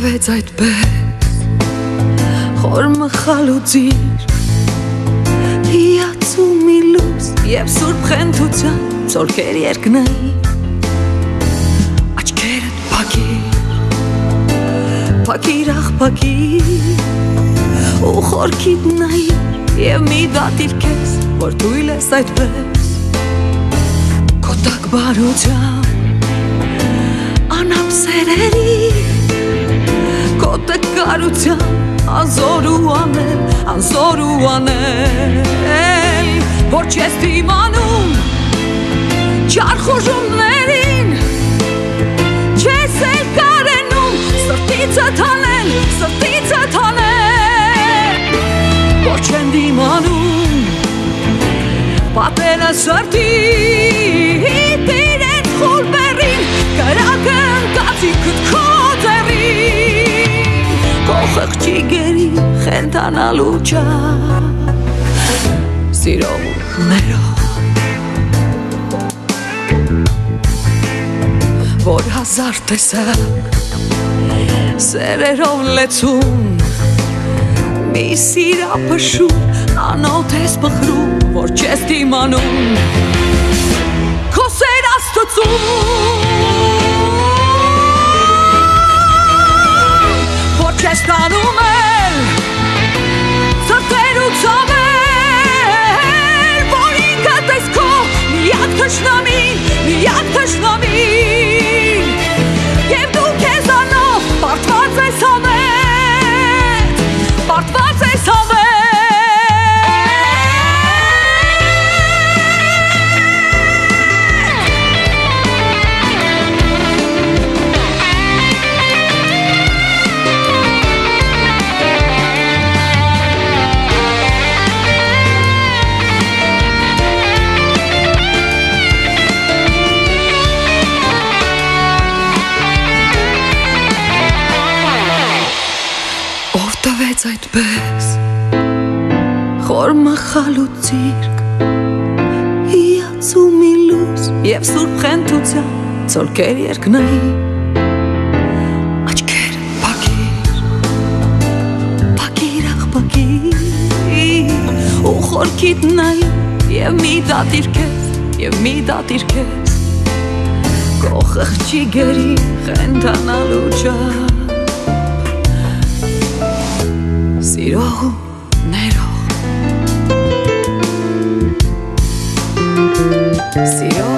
տվեց այդպես խոր մխալուծիր հիացումի լույս և սուրբ խենթության ծորքեր երկնայի աչքերդ փակիր աղփակիր ու խորքիդ նայիր և մի դատիր քեզ որ թույլ ես այդպես քո տաք բարությամբ անապ սերերի քո տկարությամբ անզոր ու անել որ չես դիմանում չար խոժումներին չես էլ կարենում սրտիցդ հանել որ չեն դիմանում պատերը սրտի իրեն խուլ բերին կրակը ընկացի քո ձեռին քո խղճի գերի խենթանալու չափ սիրող ներող որ հազար տեսակ սերերով լեցուն մի սիրափշում անոթ ես բխրում որ չես դիմանում քո սեր աստծուն որ չես տանում էլ սրտեր ու ցավել որ ինքդ ես քո միակ թշնամին և դու քեզանով պարտված ես համետ պարտված ես համետ տվեց այդպես խոր մխալուծիրք հիացումի լույս և սուրբ խենթության ծորքեր երկնայի աչքեր փակիր աղփակիր ու խորքիդ նայիր և մի դատիր քեզ քո խղճի գերի խենթանալու չափ սիրող ու ներող սիրող